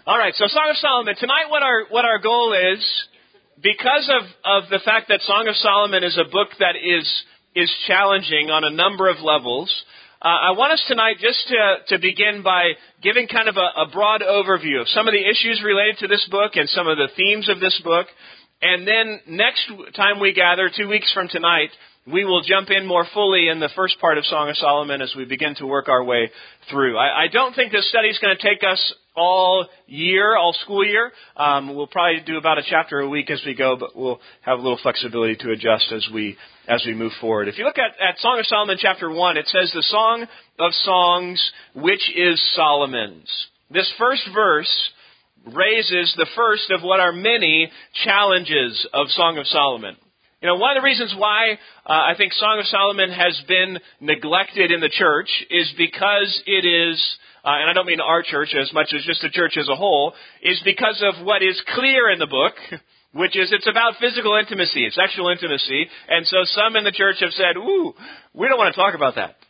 All right, so Song of Solomon. Tonight what our goal is, because of the fact that Song of Solomon is a book that is challenging on a number of levels, I want us tonight just to begin by giving kind of a broad overview of some of the issues related to this book and some of the themes of this book. And then next time we gather, 2 weeks from tonight, we will jump in more fully in the first part of Song of Solomon as we begin to work our way through. I don't think this study is going to take us all school year. We'll probably do about a chapter a week as we go, but we'll have a little flexibility to adjust as we move forward. If you look at Song of Solomon chapter 1, it says, the Song of Songs, which is Solomon's. This first verse raises the first of what are many challenges of Song of Solomon. You know, one of the reasons why I think Song of Solomon has been neglected in the church is because it is, and I don't mean our church as much as just the church as a whole, is because of what is clear in the book, which is it's about physical intimacy, sexual intimacy, and so some in the church have said, we don't want to talk about that.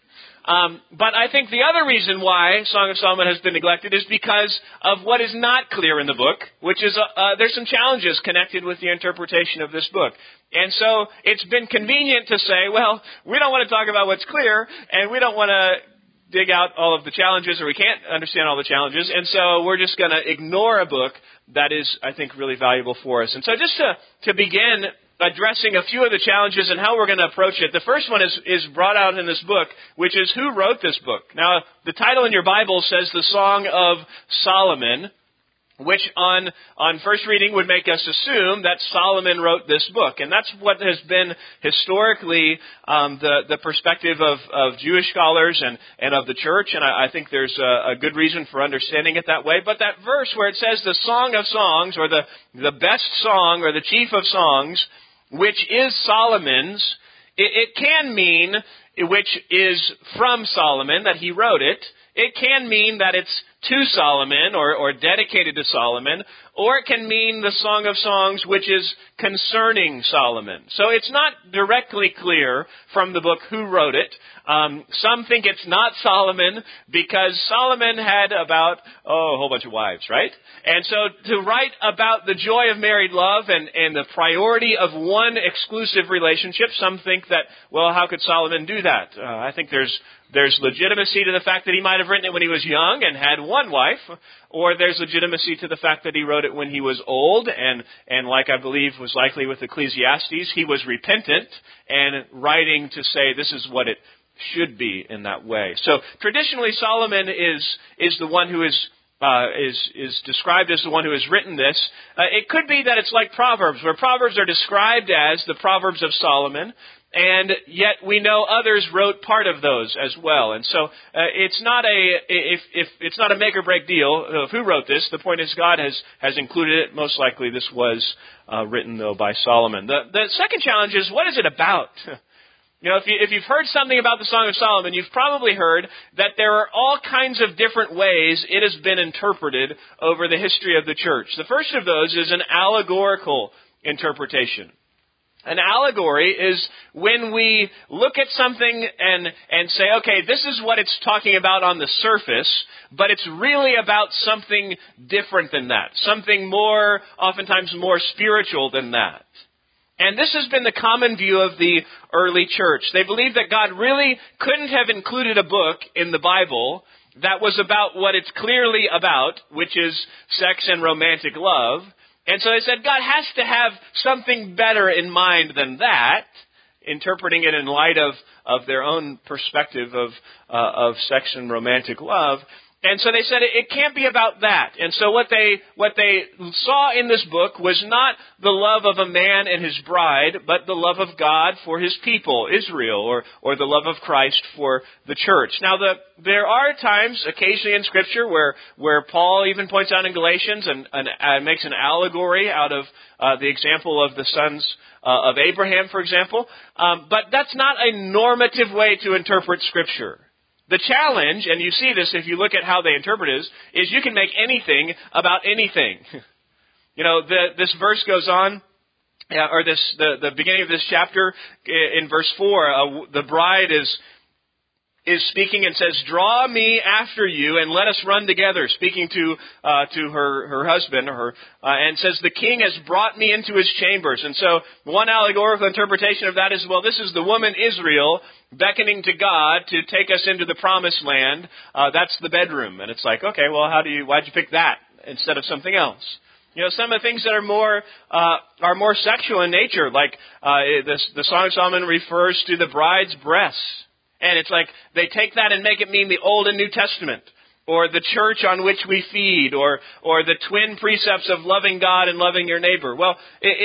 But I think the other reason why Song of Solomon has been neglected is because of what is not clear in the book, which is there's some challenges connected with the interpretation of this book. And so it's been convenient to say, well, we don't want to talk about what's clear, and we don't want to dig out all of the challenges, or we can't understand all the challenges, and so we're just going to ignore a book that is, I think, really valuable for us. And so just to begin addressing a few of the challenges and how we're going to approach it. The first one is brought out in this book, which is who wrote this book. Now, the title in your Bible says the Song of Solomon, which on first reading would make us assume that Solomon wrote this book. And that's what has been historically the perspective of Jewish scholars and of the church. And I think there's a good reason for understanding it that way. But that verse where it says the Song of Songs, or the best song, or the chief of songs, which is Solomon's, it can mean which is from Solomon, that he wrote it. It can mean that it's to Solomon or dedicated to Solomon, or it can mean the Song of Songs, which is concerning Solomon. So it's not directly clear from the book who wrote it. Some think it's not Solomon because Solomon had about, a whole bunch of wives, right? And so to write about the joy of married love and the priority of one exclusive relationship, some think that, well, how could Solomon do that? I think there's legitimacy to the fact that he might have written it when he was young and had one wife, or there's legitimacy to the fact that he wrote it when he was old and like I believe was likely with Ecclesiastes, he was repentant and writing to say this is what it should be in that way. So traditionally Solomon is the one who is described as the one who has written this. It could be that it's like Proverbs, where Proverbs are described as the Proverbs of Solomon, and yet we know others wrote part of those as well. And so it's not a make or break deal of who wrote this. The point is God has included it. Most likely this was written though by Solomon. The second challenge is, what is it about? You know, if you've heard something about the Song of Solomon, you've probably heard that there are all kinds of different ways it has been interpreted over the history of the church. The first of those is an allegorical interpretation. An allegory is when we look at something and say, okay, this is what it's talking about on the surface, but it's really about something different than that, something oftentimes more spiritual than that. And this has been the common view of the early church. They believed that God really couldn't have included a book in the Bible that was about what it's clearly about, which is sex and romantic love. And so they said God has to have something better in mind than that, interpreting it in light of their own perspective of sex and romantic love. And so they said it can't be about that. And so what they saw in this book was not the love of a man and his bride, but the love of God for his people, Israel, or the love of Christ for the church. Now, there are times, occasionally in Scripture, where Paul even points out in Galatians and makes an allegory out of the example of the sons of Abraham, for example. But that's not a normative way to interpret Scripture. The challenge, and you see this if you look at how they interpret it, is you can make anything about anything. You know, this verse goes on, or the beginning of this chapter in verse 4, the bride is speaking and says, "Draw me after you and let us run together," speaking to her husband, and says, "The king has brought me into his chambers." And so one allegorical interpretation of that is, well, this is the woman Israel beckoning to God to take us into the promised land. That's the bedroom. And it's like, okay, well, why'd you pick that instead of something else? Some of the things that are more sexual in nature, like the Song of Solomon refers to the bride's breasts. And it's like they take that and make it mean the Old and New Testament, or the church on which we feed, or the twin precepts of loving God and loving your neighbor. Well,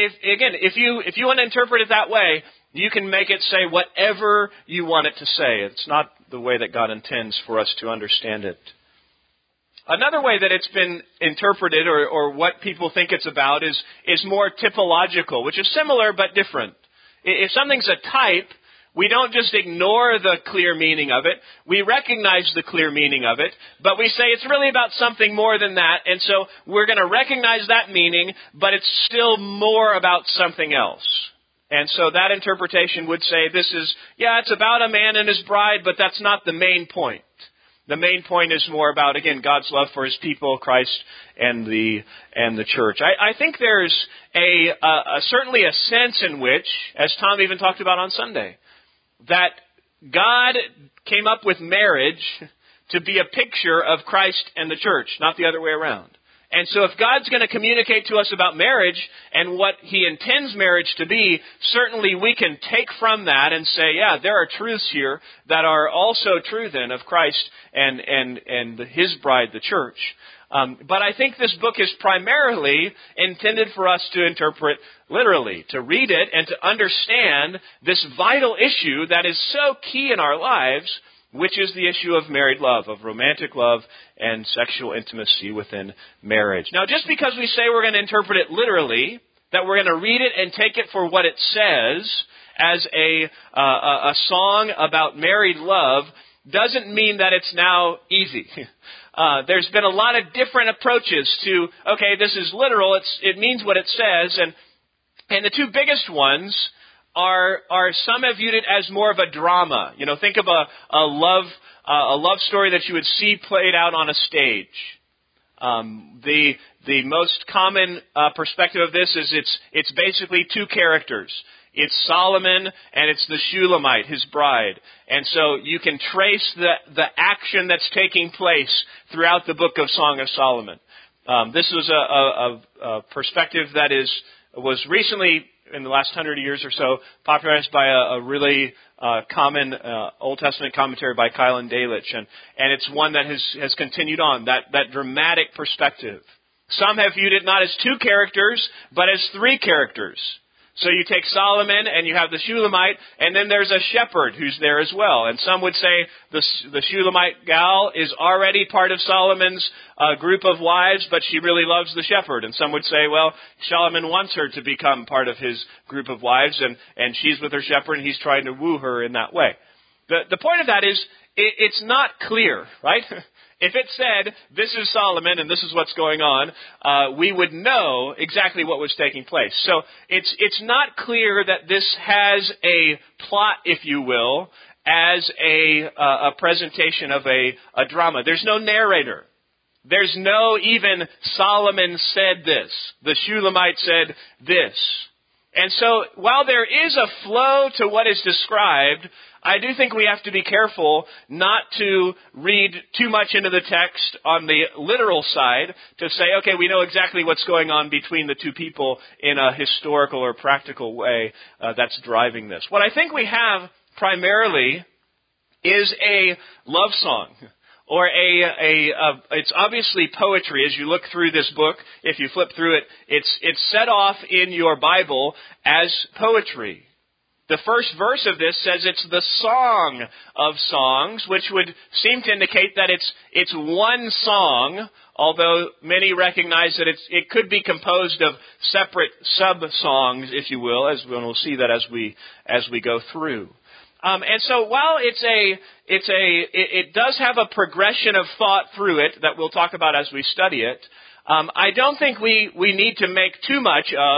if you want to interpret it that way, you can make it say whatever you want it to say. It's not the way that God intends for us to understand it. Another way that it's been interpreted, or what people think it's about, is more typological, which is similar but different. If something's a type, we don't just ignore the clear meaning of it. We recognize the clear meaning of it, but we say it's really about something more than that, and so we're going to recognize that meaning, but it's still more about something else. And so that interpretation would say it's about a man and his bride, but that's not the main point. The main point is more about, again, God's love for His people, Christ, and the church. I think there's certainly a sense in which, as Tom even talked about on Sunday, that God came up with marriage to be a picture of Christ and the church, not the other way around. And so if God's going to communicate to us about marriage and what He intends marriage to be, certainly we can take from that and say, there are truths here that are also true then of Christ and His bride, the church. But I think this book is primarily intended for us to interpret literally, to read it and to understand this vital issue that is so key in our lives, which is the issue of married love, of romantic love and sexual intimacy within marriage. Now, just because we say we're going to interpret it literally, that we're going to read it and take it for what it says as a song about married love, doesn't mean that it's now easy. There's been a lot of different approaches to, okay, this is literal, it means what it says, and the two biggest ones are some have viewed it as more of a drama. Think of a love story that you would see played out on a stage. The most common perspective of this is it's basically two characters. It's Solomon and it's the Shulamite, his bride. And so you can trace the action that's taking place throughout the book of Song of Solomon. This was a perspective that was recently, in the last 100 years or so, popularized by a really common Old Testament commentary by Kylan Delitzsch. And it's one that has continued on, that dramatic perspective. Some have viewed it not as two characters, but as three characters. So you take Solomon and you have the Shulamite, and then there's a shepherd who's there as well. And some would say the Shulamite gal is already part of Solomon's group of wives, but she really loves the shepherd. And some would say, well, Solomon wants her to become part of his group of wives, and she's with her shepherd, and he's trying to woo her in that way. The point of that is, it's not clear, right? If it said, this is Solomon and this is what's going on, we would know exactly what was taking place. So it's not clear that this has a plot, if you will, as a presentation of a drama. There's no narrator. There's no even Solomon said this. The Shulamite said this. And so while there is a flow to what is described, I do think we have to be careful not to read too much into the text on the literal side to say, okay, we know exactly what's going on between the two people in a historical or practical way that's driving this. What I think we have primarily is a love song. Or it's obviously poetry. As you look through this book, if you flip through it, it's set off in your Bible as poetry. The first verse of this says it's the Song of Songs, which would seem to indicate that it's one song, although many recognize that it could be composed of separate sub-songs, if you will, and we'll see that as we go through. And so while it does have a progression of thought through it that we'll talk about as we study it, I don't think we need to make too much of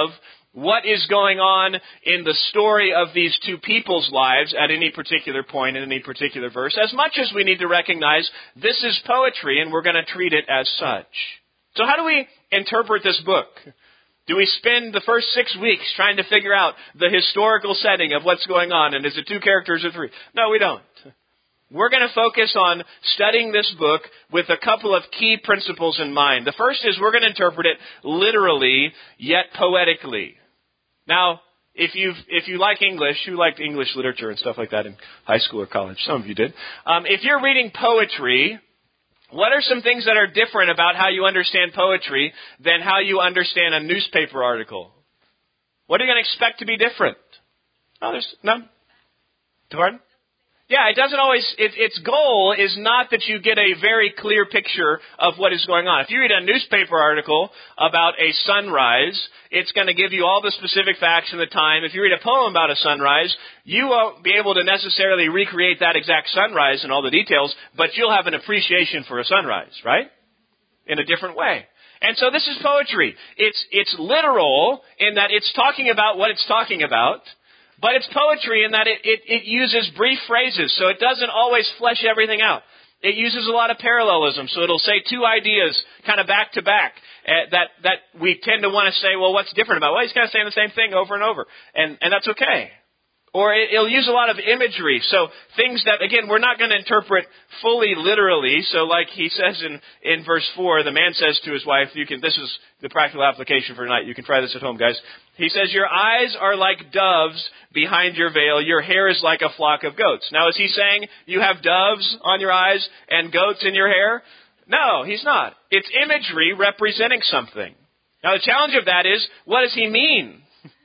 what is going on in the story of these two people's lives at any particular point in any particular verse, as much as we need to recognize this is poetry and we're going to treat it as such. So how do we interpret this book? Do we spend the first 6 weeks trying to figure out the historical setting of what's going on, and is it 2 characters or 3? No, we don't. We're going to focus on studying this book with a couple of key principles in mind. The first is we're going to interpret it literally, yet poetically. Now, if you like English, you liked English literature and stuff like that in high school or college. Some of you did. If you're reading poetry, what are some things that are different about how you understand poetry than how you understand a newspaper article? What are you going to expect to be different? Oh, there's none. Pardon? Yeah, it doesn't always, its goal is not that you get a very clear picture of what is going on. If you read a newspaper article about a sunrise, it's going to give you all the specific facts and the time. If you read a poem about a sunrise, you won't be able to necessarily recreate that exact sunrise and all the details, but you'll have an appreciation for a sunrise, right? In a different way. And so this is poetry. It's literal in that it's talking about what it's talking about. But it's poetry in that it uses brief phrases, so it doesn't always flesh everything out. It uses a lot of parallelism, so it'll say 2 ideas kind of back to back that we tend to want to say, well, what's different about it? Well, he's kind of saying the same thing over and over, and that's okay. Or it'll use a lot of imagery, so things that, again, we're not going to interpret fully literally. So like he says in verse 4, the man says to his wife, this is the practical application for tonight. You can try this at home, guys. He says, your eyes are like doves behind your veil. Your hair is like a flock of goats. Now, is he saying you have doves on your eyes and goats in your hair? No, he's not. It's imagery representing something. Now, the challenge of that is, what does he mean?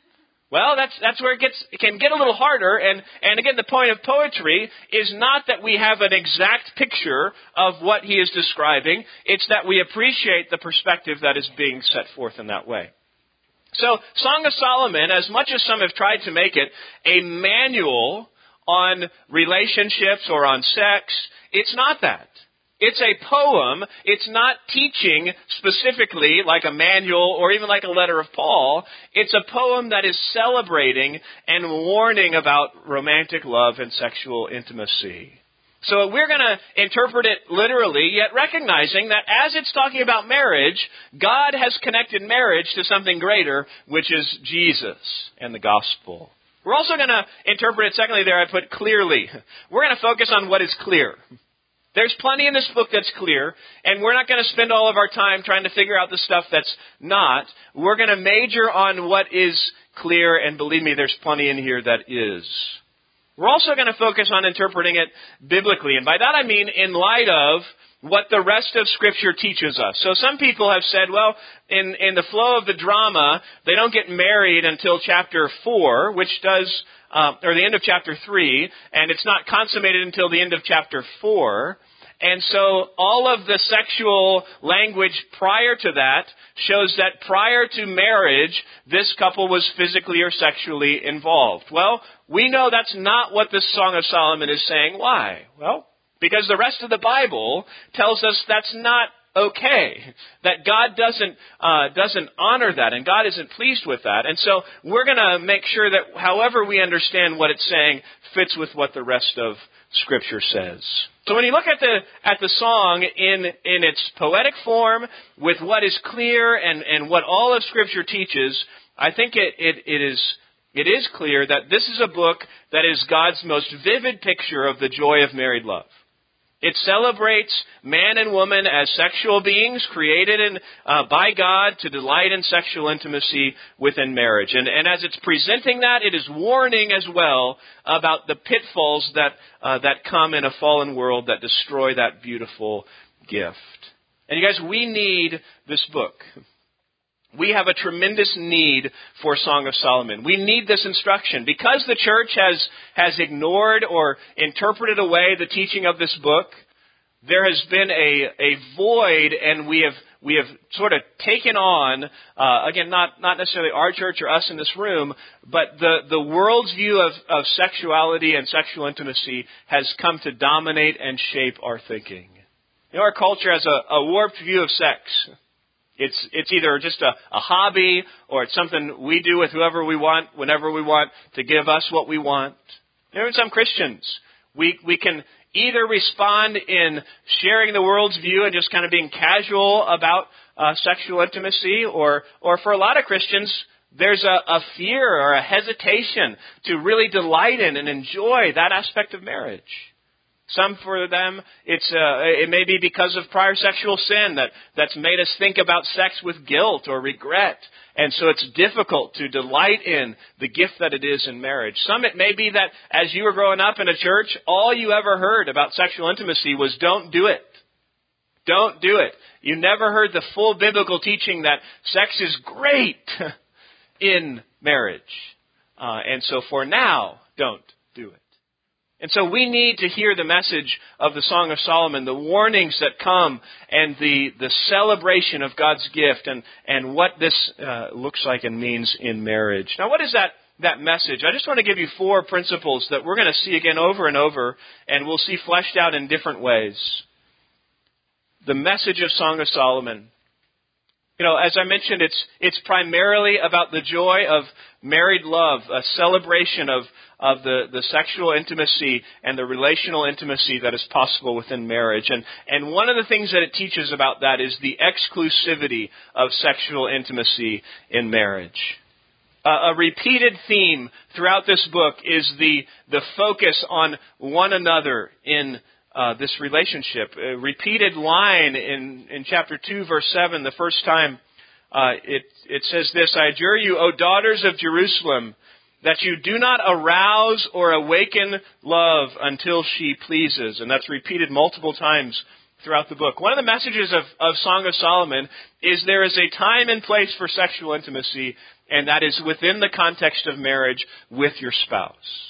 Well, that's where it can get a little harder. And again, the point of poetry is not that we have an exact picture of what he is describing. It's that we appreciate the perspective that is being set forth in that way. So, Song of Solomon, as much as some have tried to make it a manual on relationships or on sex, it's not that. It's a poem. It's not teaching specifically like a manual or even like a letter of Paul. It's a poem that is celebrating and warning about romantic love and sexual intimacy. So we're going to interpret it literally, yet recognizing that as it's talking about marriage, God has connected marriage to something greater, which is Jesus and the gospel. We're also going to interpret it, secondly there I put clearly. We're going to focus on what is clear. There's plenty in this book that's clear, and we're not going to spend all of our time trying to figure out the stuff that's not. We're going to major on what is clear, and believe me, there's plenty in here that is. We're also going to focus on interpreting it biblically, and by that I mean in light of what the rest of Scripture teaches us. So some people have said, well, in the flow of the drama, they don't get married until chapter 4, which does, or the end of chapter 3, and it's not consummated until the end of chapter 4. And so all of the sexual language prior to that shows that prior to marriage, this couple was physically or sexually involved. Well, we know that's not what this Song of Solomon is saying. Why? Well, because the rest of the Bible tells us that's not okay, that God doesn't honor that, and God isn't pleased with that. And so we're going to make sure that however we understand what it's saying fits with what the rest of Scripture says. So when you look at the song in its poetic form, with what is clear and what all of Scripture teaches, I think it is clear that this is a book that is God's most vivid picture of the joy of married love. It celebrates man and woman as sexual beings created by God to delight in sexual intimacy within marriage. And as it's presenting that, it is warning as well about the pitfalls that come in a fallen world that destroy that beautiful gift. And you guys, we need this book. We have a tremendous need for Song of Solomon. We need this instruction. Because the church has ignored or interpreted away the teaching of this book, there has been a void, and we have sort of taken on, again, not necessarily our church or us in this room, but the world's view of sexuality and sexual intimacy has come to dominate and shape our thinking. You know, our culture has a warped view of sex. It's either just a hobby, or it's something we do with whoever we want, whenever we want, to give us what we want. There are some Christians. We can either respond in sharing the world's view and just kind of being casual about sexual intimacy, or for a lot of Christians, there's a fear or a hesitation to really delight in and enjoy that aspect of marriage. Some for them, it may be because of prior sexual sin that's made us think about sex with guilt or regret. And so it's difficult to delight in the gift that it is in marriage. Some it may be that as you were growing up in a church, all you ever heard about sexual intimacy was don't do it. Don't do it. You never heard the full biblical teaching that sex is great in marriage. And so for now, don't do it. And so we need to hear the message of the Song of Solomon, the warnings that come, and the celebration of God's gift, and what this looks like and means in marriage. Now, what is that message? I just want to give you 4 principles that we're going to see again over and over, and we'll see fleshed out in different ways. The message of Song of Solomon. You know, as I mentioned, it's primarily about the joy of married love, a celebration of the sexual intimacy and the relational intimacy that is possible within marriage. And one of the things that it teaches about that is the exclusivity of sexual intimacy in marriage. A repeated theme throughout this book is the focus on one another in this relationship. A repeated line in chapter 2, verse 7, the first time it says this, I adjure you, O daughters of Jerusalem, that you do not arouse or awaken love until she pleases. And that's repeated multiple times throughout the book. One of the messages of Song of Solomon is there is a time and place for sexual intimacy, and that is within the context of marriage with your spouse.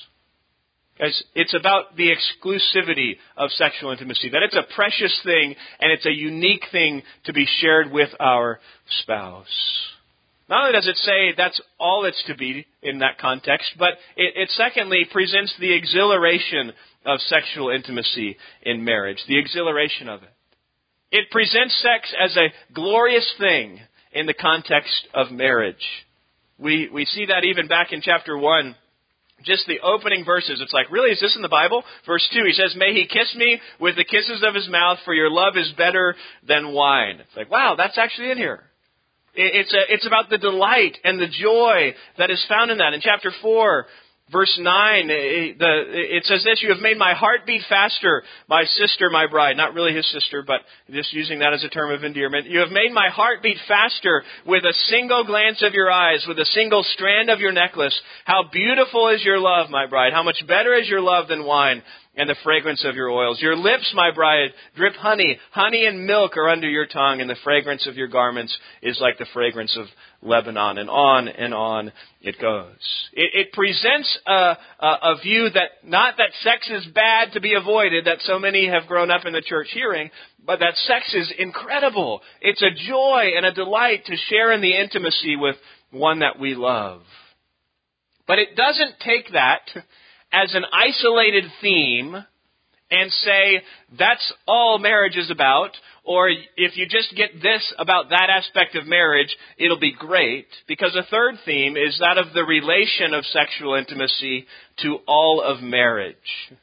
Guys, it's about the exclusivity of sexual intimacy, that it's a precious thing and it's a unique thing to be shared with our spouse. Not only does it say that's all it's to be in that context, but it secondly presents the exhilaration of sexual intimacy in marriage, the exhilaration of it. It presents sex as a glorious thing in the context of marriage. We see that even back in chapter 1. Just the opening verses, it's like, really, is this in the Bible? Verse 2, he says, may he kiss me with the kisses of his mouth, for your love is better than wine. It's like, wow, that's actually in here. It's about the delight and the joy that is found in that. In chapter 4, verse 9, it says this, you have made my heart beat faster, my sister, my bride. Not really his sister, but just using that as a term of endearment. You have made my heart beat faster with a single glance of your eyes, with a single strand of your necklace. How beautiful is your love, my bride. How much better is your love than wine and the fragrance of your oils. Your lips, my bride, drip honey. Honey and milk are under your tongue, and the fragrance of your garments is like the fragrance of Lebanon. And on it goes. It presents a view that not that sex is bad to be avoided, that so many have grown up in the church hearing, but that sex is incredible. It's a joy and a delight to share in the intimacy with one that we love. But it doesn't take that as an isolated theme and say, that's all marriage is about, or if you just get this about that aspect of marriage, it'll be great. Because a third theme is that of the relation of sexual intimacy to all of marriage.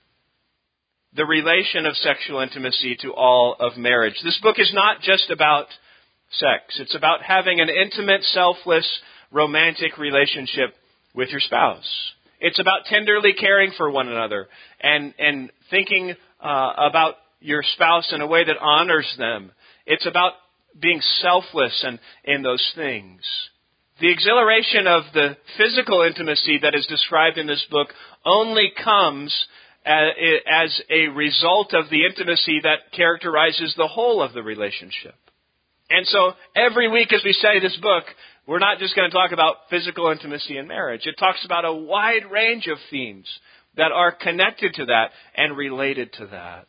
The relation of sexual intimacy to all of marriage. This book is not just about sex. It's about having an intimate, selfless, romantic relationship with your spouse. It's about tenderly caring for one another and thinking about your spouse in a way that honors them. It's about being selfless and in those things. The exhilaration of the physical intimacy that is described in this book only comes as a result of the intimacy that characterizes the whole of the relationship. And so every week as we study this book, we're not just going to talk about physical intimacy in marriage. It talks about a wide range of themes that are connected to that and related to that.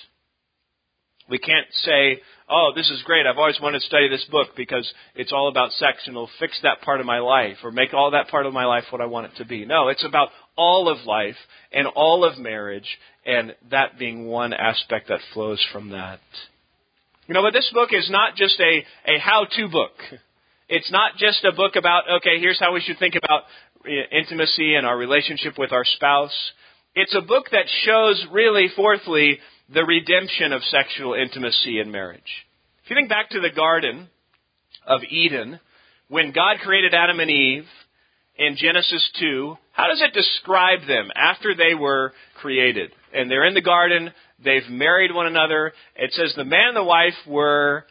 We can't say, oh, this is great. I've always wanted to study this book because it's all about sex and it'll fix that part of my life or make all that part of my life what I want it to be. No, it's about all of life and all of marriage, and that being one aspect that flows from that. But this book is not just a how-to book. It's not just a book about, okay, here's how we should think about intimacy and our relationship with our spouse. It's a book that shows, really, fourthly, the redemption of sexual intimacy in marriage. If you think back to the Garden of Eden, when God created Adam and Eve in Genesis 2, how does it describe them after they were created? And they're in the garden, they've married one another. It says the man and the wife were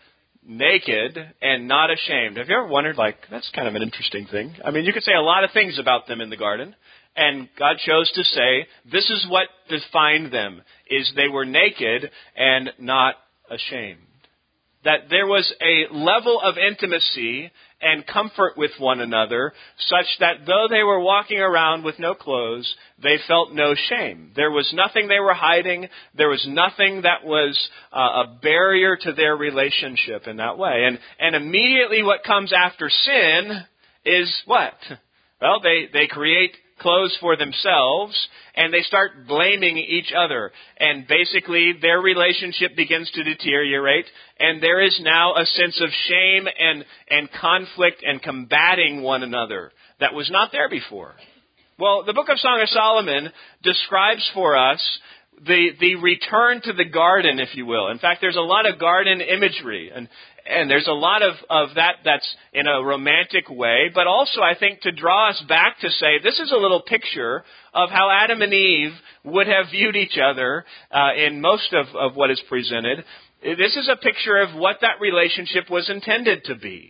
naked and not ashamed. Have you ever wondered, that's kind of an interesting thing? You could say a lot of things about them in the garden. And God chose to say, this is what defined them, is they were naked and not ashamed. That there was a level of intimacy and comfort with one another such that though they were walking around with no clothes, they felt no shame. There was nothing they were hiding. There was nothing that was a barrier to their relationship in that way. And immediately what comes after sin is what? Well, they create clothes for themselves, and they start blaming each other. And basically, their relationship begins to deteriorate, and there is now a sense of shame and conflict and combating one another that was not there before. Well, the book of Song of Solomon describes for us the return to the garden, if you will. In fact, there's a lot of garden imagery, and there's a lot of that's in a romantic way, but also I think to draw us back to say this is a little picture of how Adam and Eve would have viewed each other in most of what is presented. This is a picture of what that relationship was intended to be.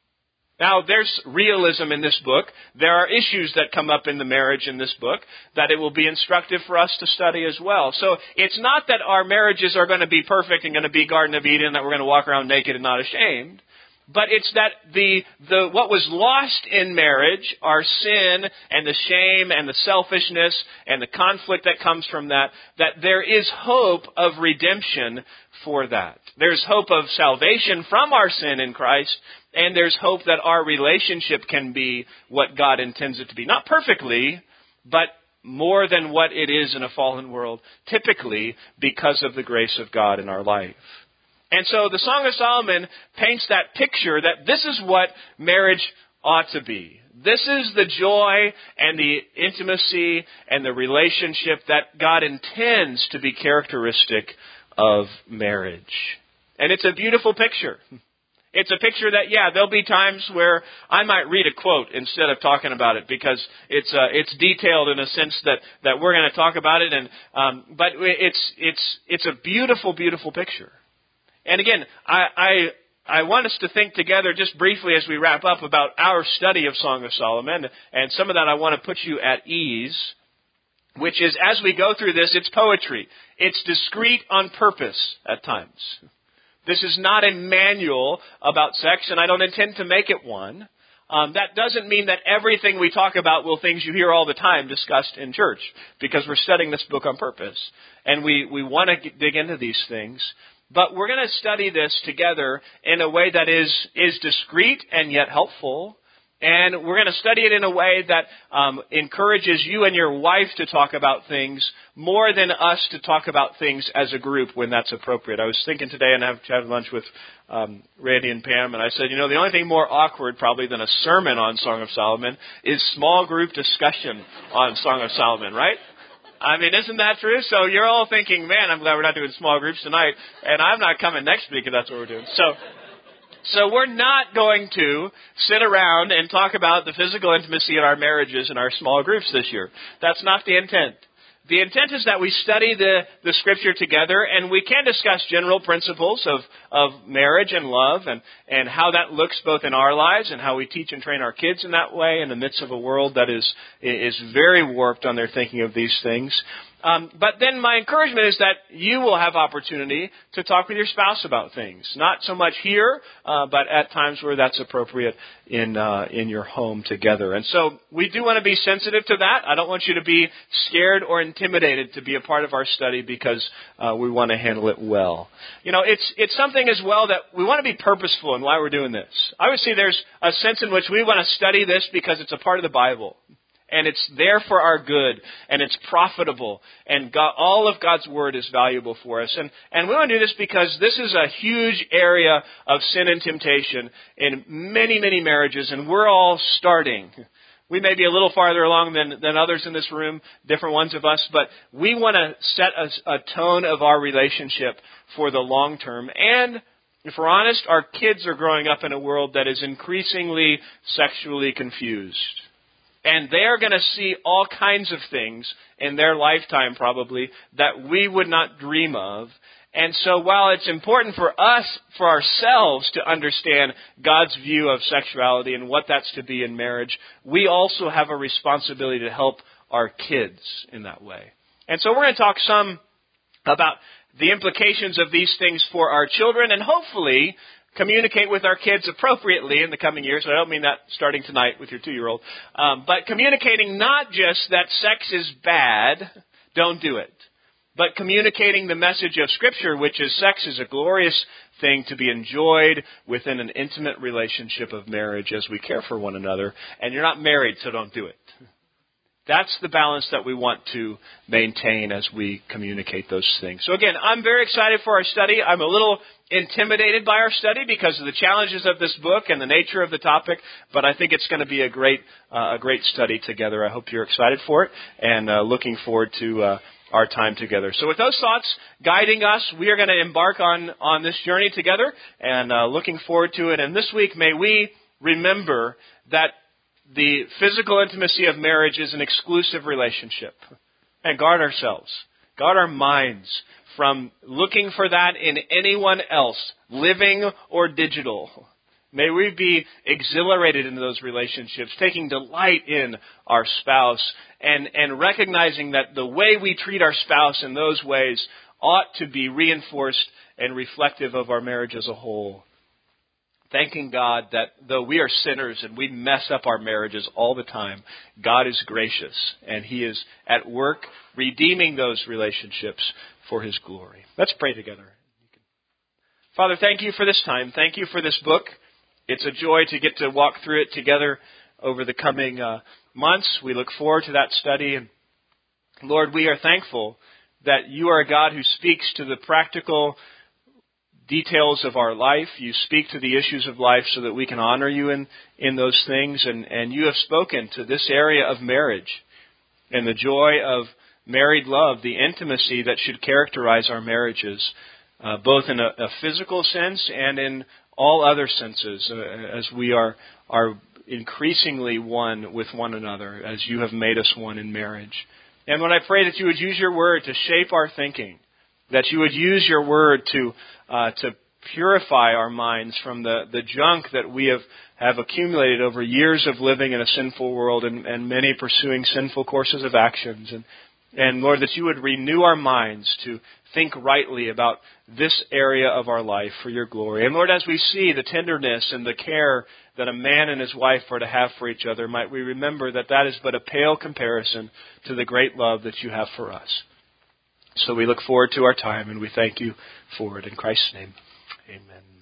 Now, there's realism in this book. There are issues that come up in the marriage in this book that it will be instructive for us to study as well. So it's not that our marriages are going to be perfect and going to be Garden of Eden, that we're going to walk around naked and not ashamed. But it's that the what was lost in marriage, our sin and the shame and the selfishness and the conflict that comes from that there is hope of redemption for that. There's hope of salvation from our sin in Christ, and there's hope that our relationship can be what God intends it to be. Not perfectly, but more than what it is in a fallen world, typically because of the grace of God in our life. And so the Song of Solomon paints that picture that this is what marriage ought to be. This is the joy and the intimacy and the relationship that God intends to be characteristic of marriage. And it's a beautiful picture. It's a picture that, there'll be times where I might read a quote instead of talking about it because it's detailed in a sense that we're going to talk about it. But it's a beautiful, beautiful picture. And again, I want us to think together just briefly as we wrap up about our study of Song of Solomon. And some of that I want to put you at ease, which is as we go through this, it's poetry. It's discreet on purpose at times. This is not a manual about sex, and I don't intend to make it one. That doesn't mean that everything we talk about will things you hear all the time discussed in church, because we're studying this book on purpose. And we want to dig into these things. But we're going to study this together in a way that is discreet and yet helpful. And we're going to study it in a way that encourages you and your wife to talk about things more than us to talk about things as a group when that's appropriate. I was thinking today, and I've had lunch with Randy and Pam, and I said, the only thing more awkward probably than a sermon on Song of Solomon is small group discussion on Song of Solomon, right? Isn't that true? So you're all thinking, man, I'm glad we're not doing small groups tonight, and I'm not coming next week if that's what we're doing. So we're not going to sit around and talk about the physical intimacy in our marriages and our small groups this year. That's not the intent. The intent is that we study the Scripture together, and we can discuss general principles of marriage and love and how that looks both in our lives and how we teach and train our kids in that way in the midst of a world that is very warped on their thinking of these things. But then my encouragement is that you will have opportunity to talk with your spouse about things. Not so much here, but at times where that's appropriate in your home together. And so we do want to be sensitive to that. I don't want you to be scared or intimidated to be a part of our study because we want to handle it well. It's something as well that we want to be purposeful in why we're doing this. Obviously, there's a sense in which we want to study this because it's a part of the Bible. and it's there for our good, and it's profitable, and God, all of God's Word is valuable for us. And we want to do this because this is a huge area of sin and temptation in many, many marriages, and we're all starting. We may be a little farther along than others in this room, different ones of us, but we want to set a tone of our relationship for the long term. And if we're honest, our kids are growing up in a world that is increasingly sexually confused. And they're going to see all kinds of things in their lifetime probably that we would not dream of. And so while it's important for us, for ourselves, to understand God's view of sexuality and what that's to be in marriage, we also have a responsibility to help our kids in that way. And so we're going to talk some about the implications of these things for our children and hopefully communicate with our kids appropriately in the coming years. I don't mean that starting tonight with your 2-year-old. But communicating not just that sex is bad, don't do it, but communicating the message of Scripture, which is sex is a glorious thing to be enjoyed within an intimate relationship of marriage as we care for one another. And you're not married, so don't do it. That's the balance that we want to maintain as we communicate those things. So again, I'm very excited for our study. I'm a little intimidated by our study because of the challenges of this book and the nature of the topic, but I think it's going to be a great study together. I hope you're excited for it and looking forward to our time together. So with those thoughts guiding us, we are going to embark on this journey together and looking forward to it. And this week, may we remember that the physical intimacy of marriage is an exclusive relationship. And guard ourselves, guard our minds from looking for that in anyone else, living or digital. May we be exhilarated in those relationships, taking delight in our spouse and recognizing that the way we treat our spouse in those ways ought to be reinforced and reflective of our marriage as a whole. Thanking God that though we are sinners and we mess up our marriages all the time, God is gracious and He is at work redeeming those relationships for His glory. Let's pray together. Father, thank you for this time. Thank you for this book. It's a joy to get to walk through it together over the coming months. We look forward to that study. And Lord, we are thankful that you are a God who speaks to the practical details of our life. You speak to the issues of life so that we can honor you in those things. And you have spoken to this area of marriage and the joy of married love, the intimacy that should characterize our marriages, both in a physical sense and in all other senses, as we are increasingly one with one another, as you have made us one in marriage. And when I pray that you would use your word to shape our thinking, that you would use your word to purify our minds from the junk that we have accumulated over years of living in a sinful world and many pursuing sinful courses of actions. And Lord, that you would renew our minds to think rightly about this area of our life for your glory. And Lord, as we see the tenderness and the care that a man and his wife are to have for each other, might we remember that that is but a pale comparison to the great love that you have for us. So we look forward to our time and we thank you for it. In Christ's name, amen.